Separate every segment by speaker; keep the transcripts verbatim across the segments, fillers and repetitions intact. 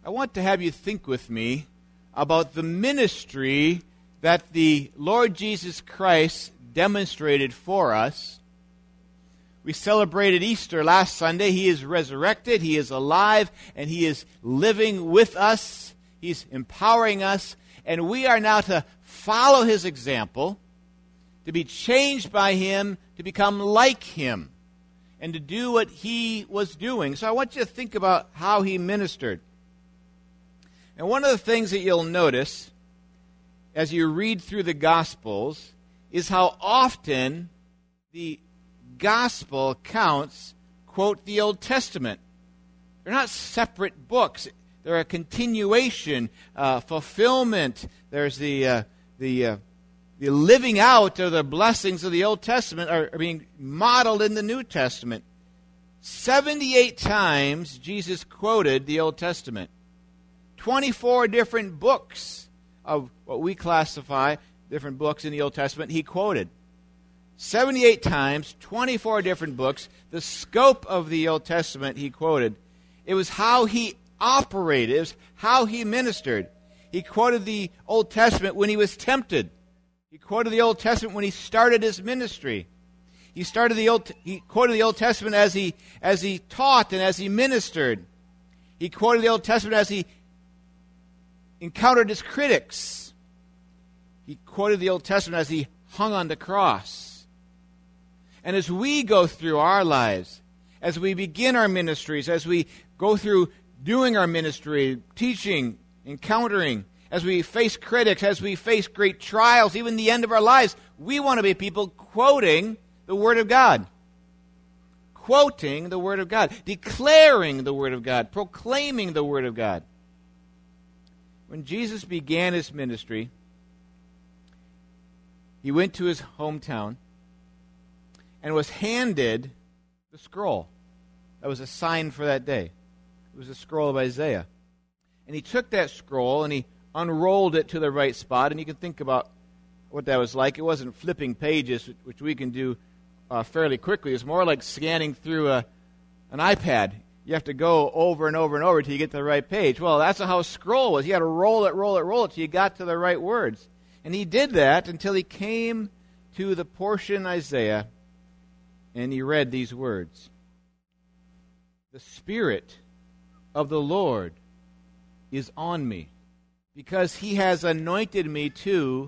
Speaker 1: I want to have you think with me about the ministry that the Lord Jesus Christ demonstrated for us. We celebrated Easter last Sunday. He is resurrected, He is alive, and He is living with us. He's empowering us, and we are now to follow His example, to be changed by Him, to become like Him, and to do what He was doing. So I want you to think about how He ministered. And one of the things that you'll notice as you read through the Gospels is how often the Gospel accounts quote the Old Testament. They're not separate books. They're a continuation, uh, fulfillment. There's the uh, the uh, the living out of the blessings of the Old Testament are, are being modeled in the New Testament. seventy-eight times Jesus quoted the Old Testament. twenty-four different books of what we classify different books in the Old Testament He quoted. seventy-eight times, twenty-four different books, the scope of the Old Testament He quoted. It was how He operated. It was how He ministered. He quoted the Old Testament when He was tempted. He quoted the Old Testament when He started His ministry. He started the Old. He quoted the Old Testament as He as He taught and as He ministered. He quoted the Old Testament as He encountered His critics. He quoted the Old Testament as He hung on the cross. And as we go through our lives, as we begin our ministries, as we go through doing our ministry, teaching, encountering, as we face critics, as we face great trials, even the end of our lives, we want to be people quoting the Word of God. Quoting the Word of God. Declaring the Word of God. Proclaiming the Word of God. When Jesus began His ministry, He went to His hometown and was handed the scroll. That was a sign for that day. It was a scroll of Isaiah. And He took that scroll and He unrolled it to the right spot. And you can think about what that was like. It wasn't flipping pages, which we can do uh, fairly quickly. It's more like scanning through a, an iPad. You have to go over and over and over till you get to the right page. Well, that's how a scroll was. You had to roll it, roll it, roll it till you got to the right words. And He did that until He came to the portion in Isaiah and He read these words. The Spirit of the Lord is on me, because He has anointed me to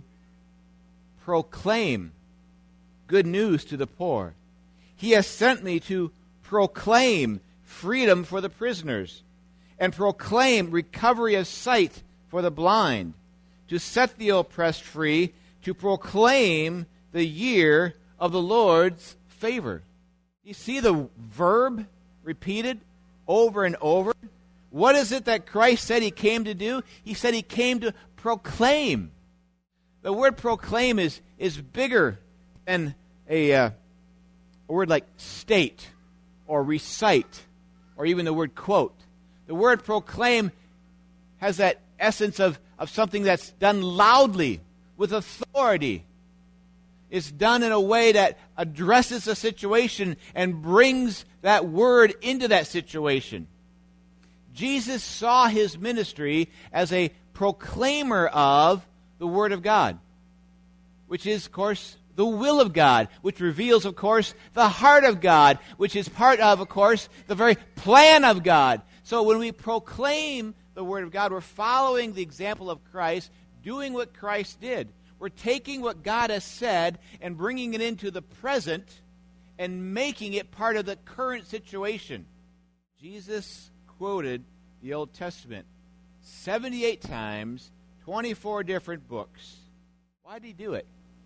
Speaker 1: proclaim good news to the poor. He has sent me to proclaim freedom for the prisoners and proclaim recovery of sight for the blind, to set the oppressed free, to proclaim the year of the Lord's favor. You see the verb repeated over and over? What is it that Christ said He came to do? He said He came to proclaim. The word proclaim is, is bigger than a, uh, a word like state or recite or even the word quote. The word proclaim has that essence of, of something that's done loudly, with authority. It's done in a way that addresses a situation and brings that word into that situation. Jesus saw His ministry as a proclaimer of the Word of God, which is, of course, the will of God, which reveals, of course, the heart of God, which is part of, of course, the very plan of God. So when we proclaim the Word of God, we're following the example of Christ, doing what Christ did. We're taking what God has said and bringing it into the present and making it part of the current situation. Jesus quoted the Old Testament seventy-eight times, twenty-four different books. Why did He do it?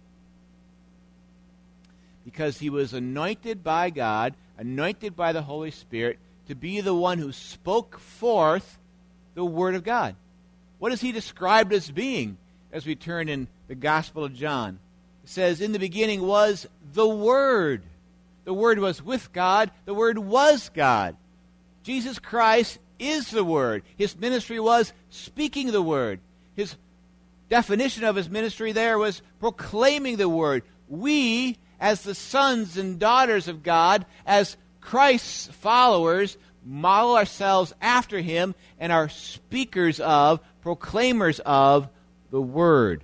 Speaker 1: Because He was anointed by God, anointed by the Holy Spirit, to be the one who spoke forth the Word of God. What is He described as being as we turn in the Gospel of John? It says, in the beginning was the Word. The Word was with God. The Word was God. Jesus Christ is the Word. His ministry was speaking the Word. His definition of His ministry there was proclaiming the Word. We, as the sons and daughters of God, as Christ's followers, model ourselves after him and are speakers of, proclaimers of the Word.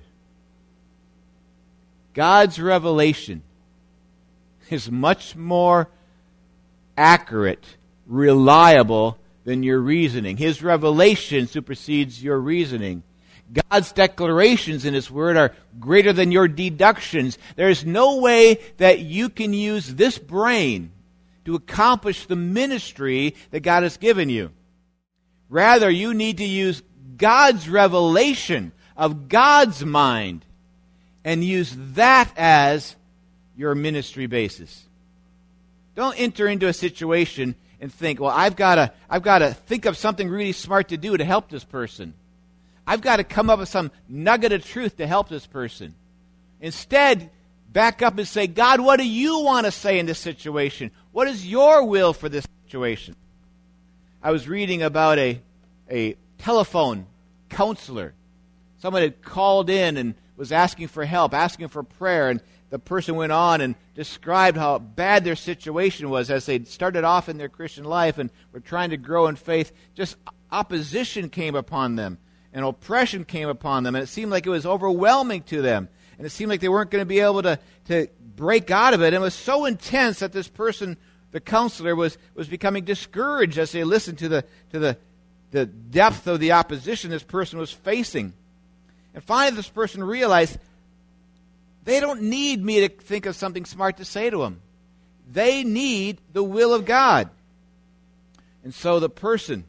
Speaker 1: God's revelation is much more accurate, reliable than your reasoning. His revelation supersedes your reasoning. God's declarations in His Word are greater than your deductions. There is no way that you can use this brain to accomplish the ministry that God has given you. Rather, you need to use God's revelation of God's mind and use that as your ministry basis. Don't enter into a situation and think, well, I've got to I've got to think of something really smart to do to help this person. I've got to come up with some nugget of truth to help this person. Instead, back up and say, God, what do you want to say in this situation? What is your will for this situation? I was reading about a, a telephone counselor. Someone had called in and was asking for help, asking for prayer, and the person went on and described how bad their situation was as they started off in their Christian life and were trying to grow in faith. Just opposition came upon them, and oppression came upon them, and it seemed like it was overwhelming to them. And it seemed like they weren't going to be able to, to break out of it. And it was so intense that this person, the counselor, was, was becoming discouraged as they listened to the to the, the depth of the opposition this person was facing. And finally this person realized they don't need me to think of something smart to say to them. They need the will of God. And so the person,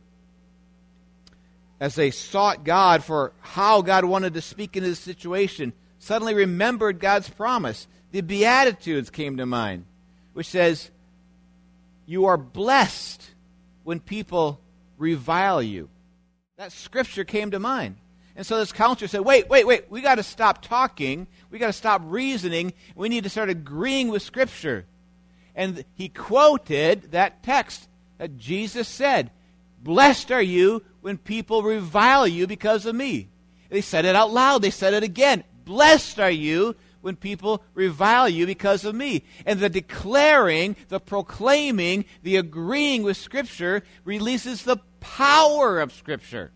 Speaker 1: as they sought God for how God wanted to speak into this situation, suddenly remembered God's promise. The Beatitudes came to mind, which says, you are blessed when people revile you. That scripture came to mind. And so this counselor said, wait, wait, wait, we got to stop talking. We got to stop reasoning. We need to start agreeing with Scripture. And he quoted that text that Jesus said, blessed are you when people revile you because of me. They said it out loud. They said it again. Blessed are you when people revile you because of me. And the declaring, the proclaiming, the agreeing with Scripture releases the power of Scripture.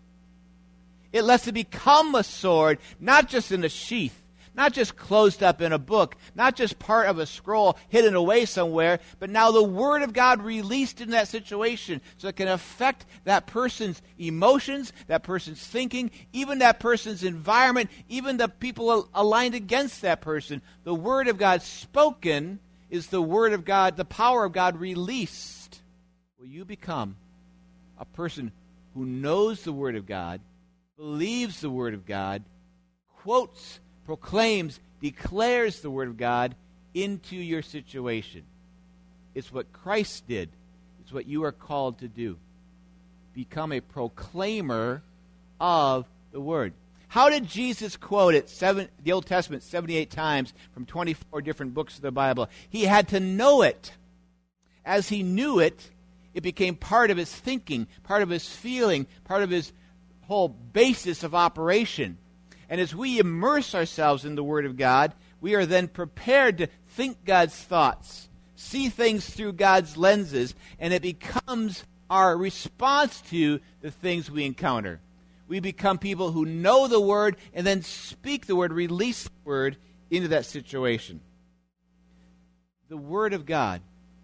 Speaker 1: It lets it become a sword, not just in a sheath, not just closed up in a book, not just part of a scroll hidden away somewhere, but now the Word of God released in that situation so it can affect that person's emotions, that person's thinking, even that person's environment, even the people aligned against that person. The Word of God spoken is the Word of God, the power of God released. Will you become a person who knows the Word of God, believes the Word of God, quotes, proclaims, declares the Word of God into your situation? It's what Christ did. It's what you are called to do. Become a proclaimer of the Word. How did Jesus quote it, seven, the Old Testament, seventy-eight times from twenty-four different books of the Bible? He had to know it. As he knew it, it became part of his thinking, part of his feeling, part of his whole basis of operation. And as we immerse ourselves in the Word of God, we are then prepared to think God's thoughts, see things through God's lenses, and it becomes our response to the things we encounter. We become people who know the Word and then speak the Word, release the Word into that situation. The Word of God,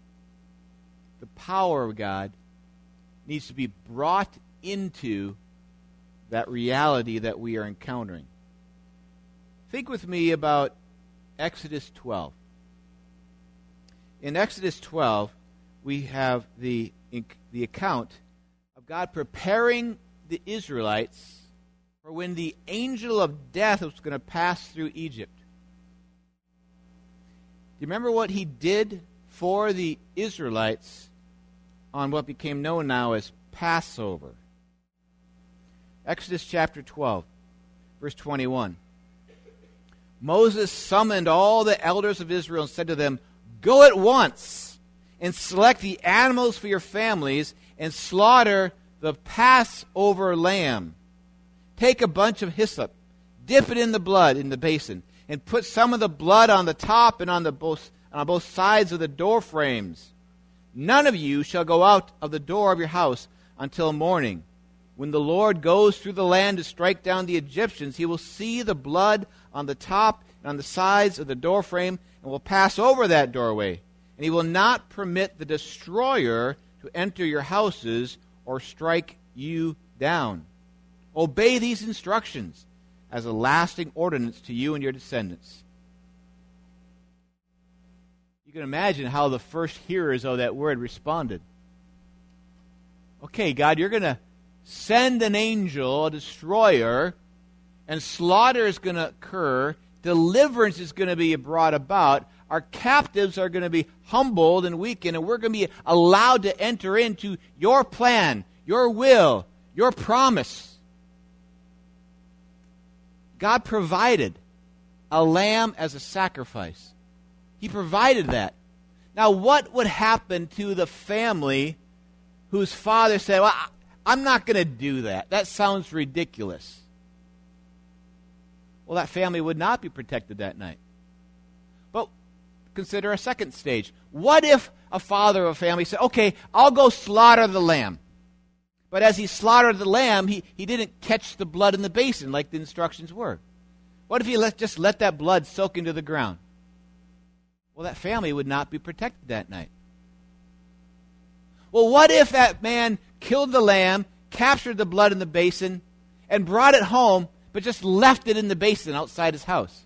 Speaker 1: the power of God, needs to be brought into that reality that we are encountering. Think with me about Exodus twelve. In Exodus twelve, we have the, the account of God preparing the Israelites for when the angel of death was going to pass through Egypt. Do you remember what he did for the Israelites on what became known now as Passover? Exodus chapter twelve, verse twenty-one. Moses summoned all the elders of Israel and said to them, go at once and select the animals for your families and slaughter the Passover lamb. Take a bunch of hyssop, dip it in the blood in the basin, and put some of the blood on the top and on the both on both sides of the door frames. None of you shall go out of the door of your house until morning. When the Lord goes through the land to strike down the Egyptians, he will see the blood on the top and on the sides of the doorframe and will pass over that doorway. And he will not permit the destroyer to enter your houses or strike you down. Obey these instructions as a lasting ordinance to you and your descendants. You can imagine how the first hearers of that word responded. Okay, God, you're going to send an angel, a destroyer, and slaughter is going to occur. Deliverance is going to be brought about. Our captives are going to be humbled and weakened, and we're going to be allowed to enter into your plan, your will, your promise. God provided a lamb as a sacrifice. He provided that. Now, what would happen to the family whose father said, well, I'm not going to do that. That sounds ridiculous. Well, that family would not be protected that night. But consider a second stage. What if a father of a family said, okay, I'll go slaughter the lamb. But as he slaughtered the lamb, he, he didn't catch the blood in the basin like the instructions were. What if he let, just let that blood soak into the ground? Well, that family would not be protected that night. Well, what if that man killed the lamb, captured the blood in the basin, and brought it home, but just left it in the basin outside his house?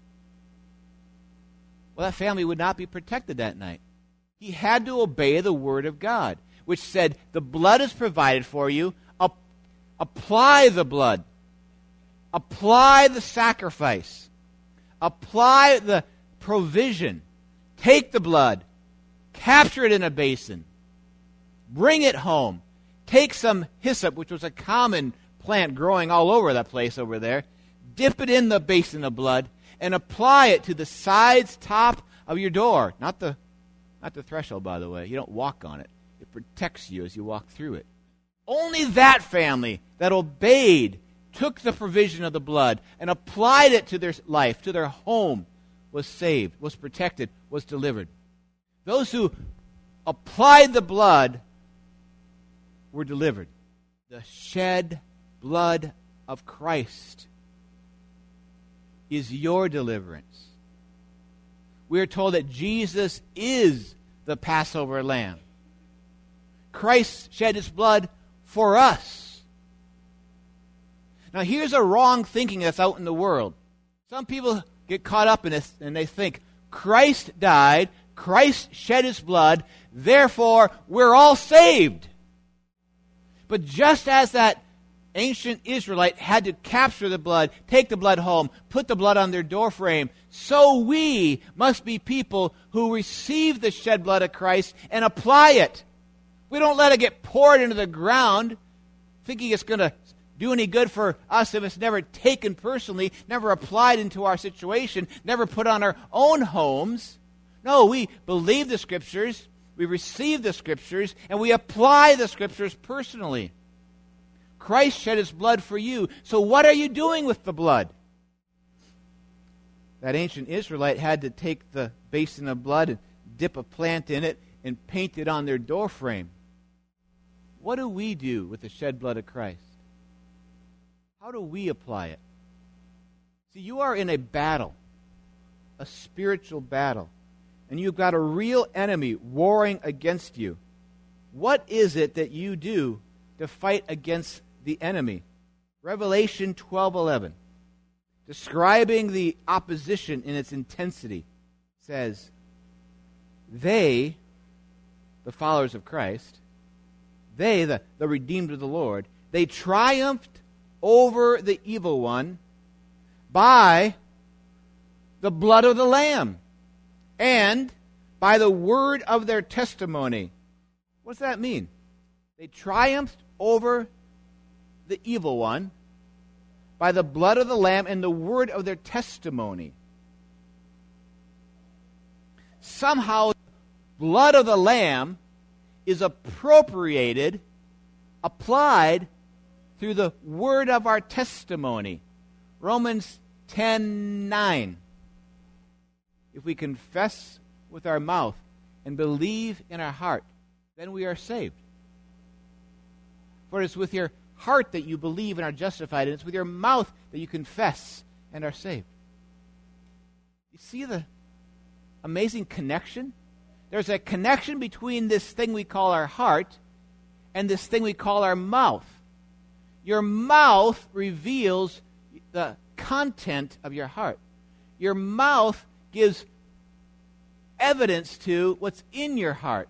Speaker 1: Well, that family would not be protected that night. He had to obey the word of God, which said, the blood is provided for you. Up, apply the blood. Apply the sacrifice. Apply the provision. Take the blood. Capture it in a basin. Bring it home. Take some hyssop, which was a common plant growing all over that place over there. Dip it in the basin of blood and apply it to the sides, top of your door. Not the, not the threshold, by the way. You don't walk on it. It protects you as you walk through it. Only that family that obeyed, took the provision of the blood, and applied it to their life, to their home, was saved, was protected, was delivered. Those who applied the blood were delivered. The shed blood of Christ is your deliverance. We are told that Jesus is the Passover lamb. Christ shed his blood for us. Now here's a wrong thinking that's out in the world. Some people get caught up in this and they think, Christ died, Christ shed his blood, therefore we're all saved. But just as that ancient Israelite had to capture the blood, take the blood home, put the blood on their doorframe, so we must be people who receive the shed blood of Christ and apply it. We don't let it get poured into the ground, thinking it's going to do any good for us if it's never taken personally, never applied into our situation, never put on our own homes. No, we believe the Scriptures, we receive the Scriptures, and we apply the Scriptures personally. Christ shed his blood for you. So what are you doing with the blood? That ancient Israelite had to take the basin of blood and dip a plant in it and paint it on their doorframe. What do we do with the shed blood of Christ? How do we apply it? See, you are in a battle, a spiritual battle, and you've got a real enemy warring against you. What is it that you do to fight against the enemy? Revelation twelve eleven, describing the opposition in its intensity, says, they, the followers of Christ, they, the, the redeemed of the Lord, they triumphed over the evil one by the blood of the Lamb and by the word of their testimony. What does that mean? They triumphed over the evil one by the blood of the Lamb and the word of their testimony. Somehow, the blood of the Lamb is appropriated, applied through the word of our testimony. Romans ten nine. If we confess with our mouth and believe in our heart then we are saved. For it is with your heart that you believe and are justified, and it's with your mouth that you confess and are saved. You see the amazing connection? There's a connection between this thing we call our heart and this thing we call our mouth. Your mouth reveals the content of your heart. Your mouth gives evidence to what's in your heart.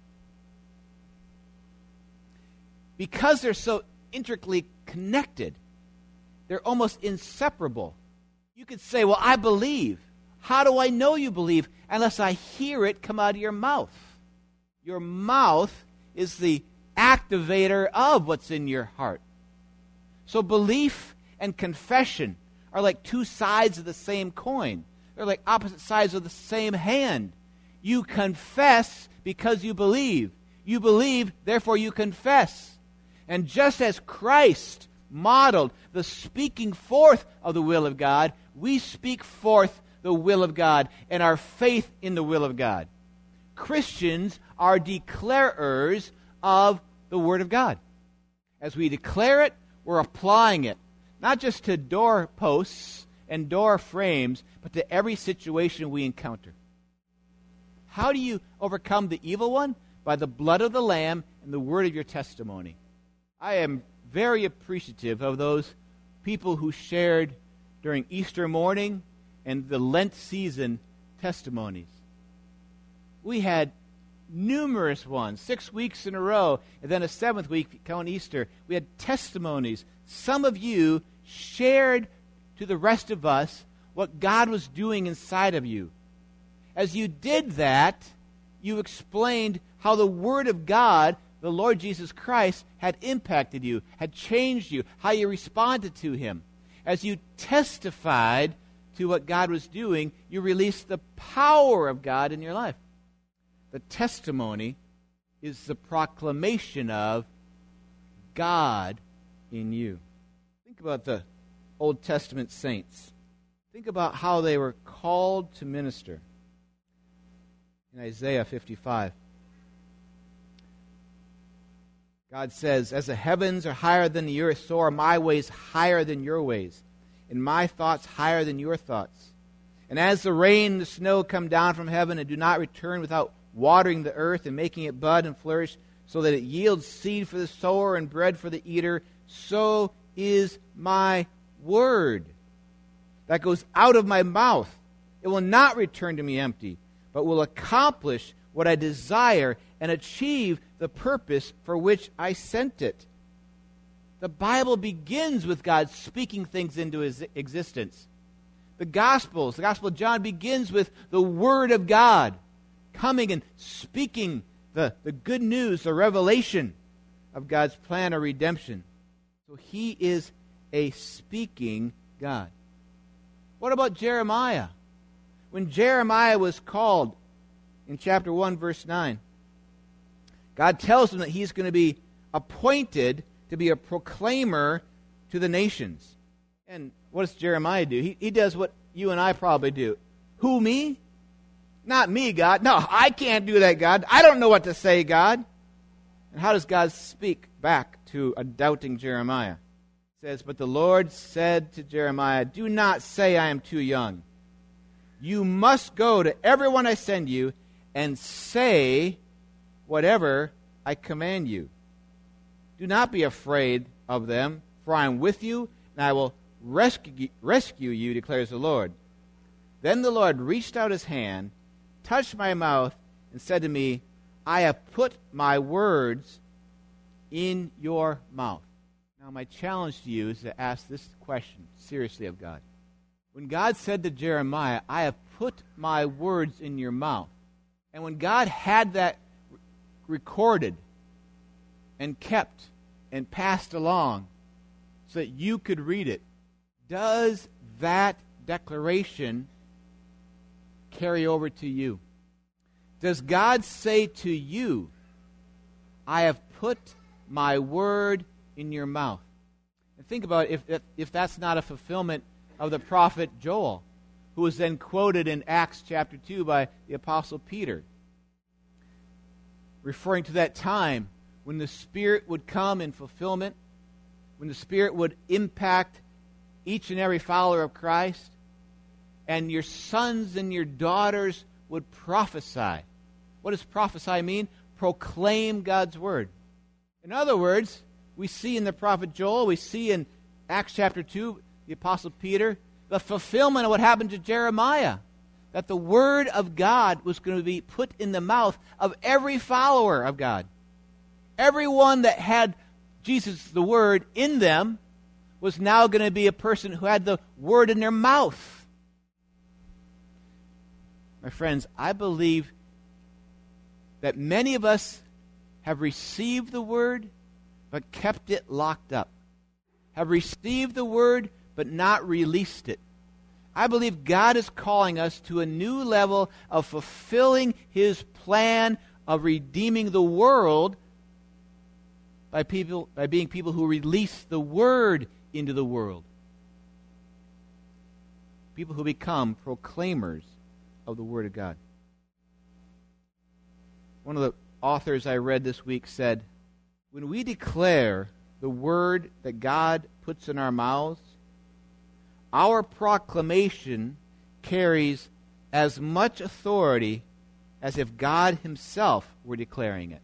Speaker 1: Because they're so intricately connected, they're almost inseparable. You could say, well, I believe. How do I know you believe? Unless I hear it come out of your mouth. Your mouth is the activator of what's in your heart. So belief and confession are like two sides of the same coin. They're like opposite sides of the same hand. You confess because you believe. You believe, therefore you confess. And just as Christ modeled the speaking forth of the will of God, we speak forth the will of God and our faith in the will of God. Christians are declarers of the Word of God. As we declare it, we're applying it, not just to door posts and door frames, but to every situation we encounter. How do you overcome the evil one? By the blood of the Lamb and the word of your testimony. I am very appreciative of those people who shared during Easter morning and the Lent season testimonies. We had numerous ones, six weeks in a row, and then a seventh week on Easter. We had testimonies. Some of you shared to the rest of us what God was doing inside of you. As you did that, you explained how the Word of God, the Lord Jesus Christ, had impacted you, had changed you, how you responded to Him. As you testified to what God was doing, you released the power of God in your life. The testimony is the proclamation of God in you. Think about the Old Testament saints. Think about how they were called to minister. In Isaiah fifty-five, God says, as the heavens are higher than the earth, so are my ways higher than your ways, and my thoughts higher than your thoughts. And as the rain and the snow come down from heaven and do not return without watering the earth and making it bud and flourish, so that it yields seed for the sower and bread for the eater, so is my word that goes out of my mouth. It will not return to me empty, but will accomplish what I desire and achieve the purpose for which I sent it. The Bible begins with God speaking things into his existence. The Gospels, the Gospel of John begins with the Word of God coming and speaking the, the good news, the revelation of God's plan of redemption. So He is a speaking God. What about Jeremiah? When Jeremiah was called in chapter one, verse nine, God tells him that he's going to be appointed to be a proclaimer to the nations. And what does Jeremiah do? He, he does what you and I probably do. Who, me? Not me, God. No, I can't do that, God. I don't know what to say, God. And how does God speak back to a doubting Jeremiah? It says, but the Lord said to Jeremiah, do not say I am too young. You must go to everyone I send you and say whatever I command you. Do not be afraid of them, for I am with you, and I will rescue, rescue you, declares the Lord. Then the Lord reached out His hand, touched my mouth, and said to me, I have put my words in your mouth. Now my challenge to you is to ask this question seriously of God. When God said to Jeremiah, I have put my words in your mouth, and when God had that recorded and kept and passed along so that you could read it, does that declaration carry over to you? Does God say to you, I have put my word in your mouth? And think about if, if, if that's not a fulfillment of the prophet Joel, who was then quoted in Acts chapter two by the Apostle Peter. referring to that time when the Spirit would come in fulfillment, when the Spirit would impact each and every follower of Christ, and your sons and your daughters would prophesy. What does prophesy mean? Proclaim God's word. In other words, we see in the prophet Joel, we see in Acts chapter two, the Apostle Peter, the fulfillment of what happened to Jeremiah, that the word of God was going to be put in the mouth of every follower of God. Everyone that had Jesus, the word, in them was now going to be a person who had the word in their mouth. My friends, I believe that many of us have received the word but kept it locked up, have received the word but not released it. I believe God is calling us to a new level of fulfilling His plan of redeeming the world by people, by being people who release the word into the world. People who become proclaimers of the word of God. One of the authors I read this week said, when we declare the word that God puts in our mouths, our proclamation carries as much authority as if God Himself were declaring it.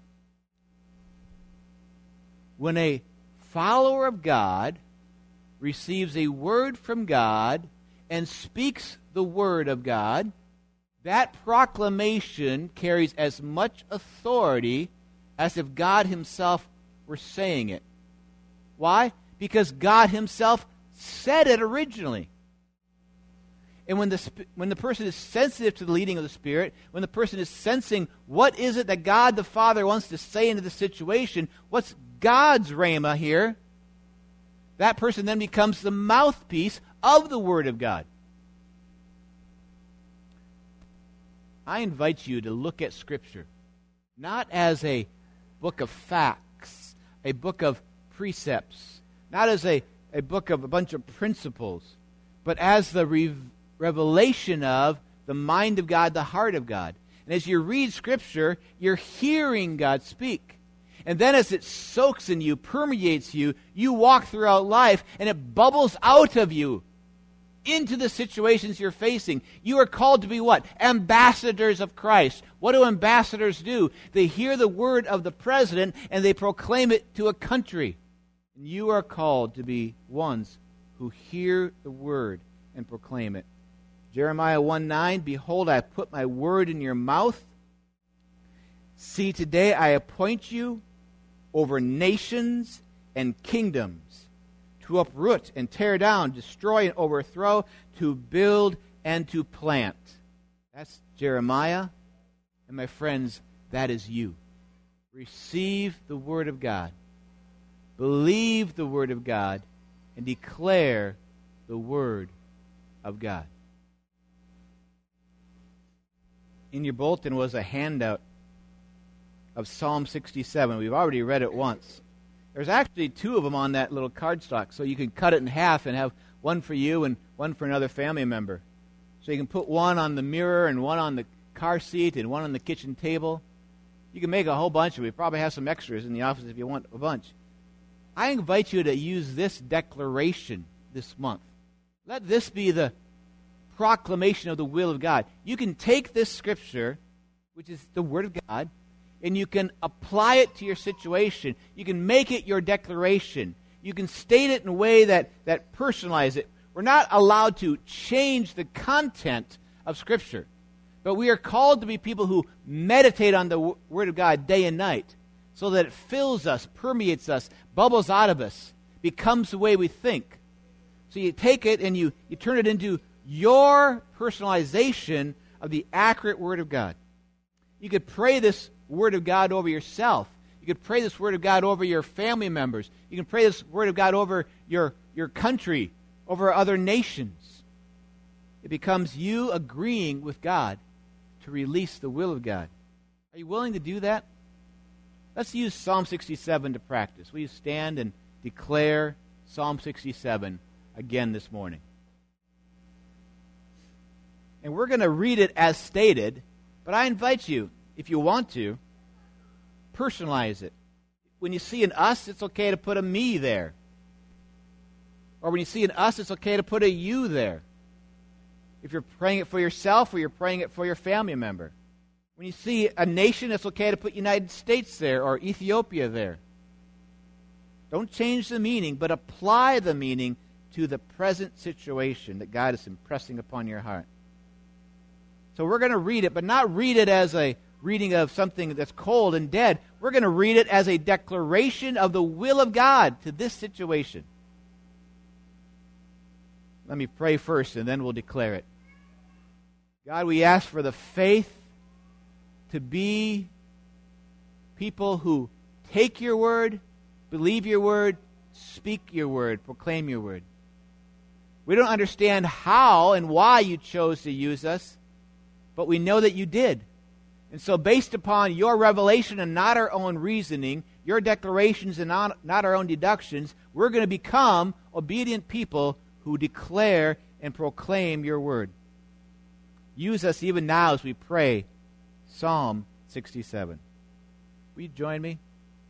Speaker 1: When a follower of God receives a word from God and speaks the word of God, that proclamation carries as much authority as if God Himself were saying it. Why? Because God Himself said it originally. And when the when the person is sensitive to the leading of the Spirit, when the person is sensing what is it that God the Father wants to say into the situation, what's God's rhema here, that person then becomes the mouthpiece of the Word of God. I invite you to look at Scripture not as a book of facts, a book of precepts, not as a, a book of a bunch of principles, but as the re- revelation of the mind of God, the heart of God. And as you read Scripture, you're hearing God speak. And then as it soaks in you, permeates you, you walk throughout life, and it bubbles out of you into the situations you're facing. You are called to be what? Ambassadors of Christ. What do ambassadors do? They hear the word of the president, and they proclaim it to a country. And you are called to be ones who hear the word and proclaim it. Jeremiah one nine, behold, I have put my word in your mouth. See, today I appoint you over nations and kingdoms, to uproot and tear down, destroy and overthrow, to build and to plant. That's Jeremiah. And my friends, that is you. Receive the word of God. Believe the word of God and declare the word of God. In your bulletin was a handout of Psalm sixty-seven. We've already read it once. There's actually two of them on that little cardstock, so you can cut it in half and have one for you and one for another family member. So you can put one on the mirror and one on the car seat and one on the kitchen table. You can make a whole bunch of it. We probably have some extras in the office if you want a bunch. I invite you to use this declaration this month. Let this be the proclamation of the will of God. You can take this scripture, which is the Word of God, and you can apply it to your situation. You can make it your declaration. You can state it in a way that, that personalizes it. We're not allowed to change the content of Scripture, but we are called to be people who meditate on the w- Word of God day and night so that it fills us, permeates us, bubbles out of us, becomes the way we think. So you take it and you, you turn it into your personalization of the accurate Word of God. You could pray this Word of God over yourself. You could pray this Word of God over your family members. You can pray this Word of God over your, your country, over other nations. It becomes you agreeing with God to release the will of God. Are you willing to do that? Let's use Psalm sixty-seven to practice. Will you stand and declare Psalm sixty-seven again this morning? And we're going to read it as stated, but I invite you, if you want to, personalize it. When you see an us, it's okay to put a me there. Or when you see an us, it's okay to put a you there. If you're praying it for yourself or you're praying it for your family member. When you see a nation, it's okay to put United States there or Ethiopia there. Don't change the meaning, but apply the meaning to the present situation that God is impressing upon your heart. So we're going to read it, but not read it as a reading of something that's cold and dead. We're going to read it as a declaration of the will of God to this situation. Let me pray first, and then we'll declare it. God, we ask for the faith to be people who take your word, believe your word, speak your word, proclaim your word. We don't understand how and why you chose to use us, but we know that you did. And so based upon your revelation and not our own reasoning, your declarations and not, not our own deductions, we're going to become obedient people who declare and proclaim your word. Use us even now as we pray Psalm sixty-seven. Will you join me?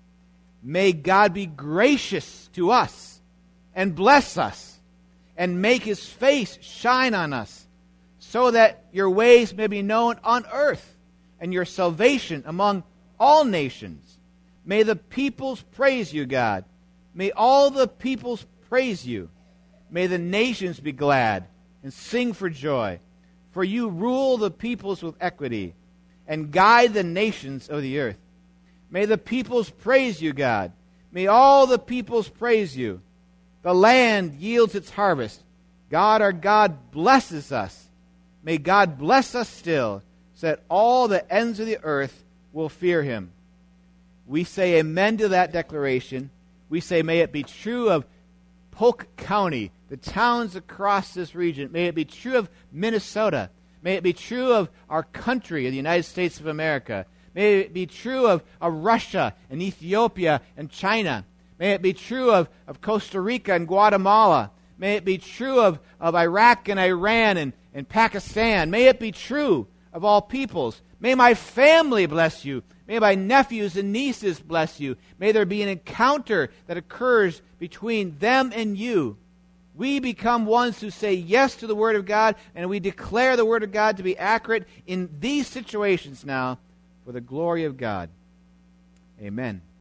Speaker 1: May God be gracious to us and bless us and make his face shine on us so that your ways may be known on earth and your salvation among all nations. May the peoples praise you, God. May all the peoples praise you. May the nations be glad and sing for joy. For you rule the peoples with equity and guide the nations of the earth. May the peoples praise you, God. May all the peoples praise you. The land yields its harvest. God, our God, blesses us. May God bless us still, so that all the ends of the earth will fear him. We say amen to that declaration. We say, may it be true of Polk County, the towns across this region. May it be true of Minnesota. May it be true of our country, the United States of America. May it be true of, of Russia and Ethiopia and China. May it be true of, of Costa Rica and Guatemala. May it be true of, of Iraq and Iran and, and Pakistan. May it be true of all peoples. May my family bless you. May my nephews and nieces bless you. May there be an encounter that occurs between them and you. We become ones who say yes to the Word of God, and we declare the Word of God to be accurate in these situations now for the glory of God. Amen.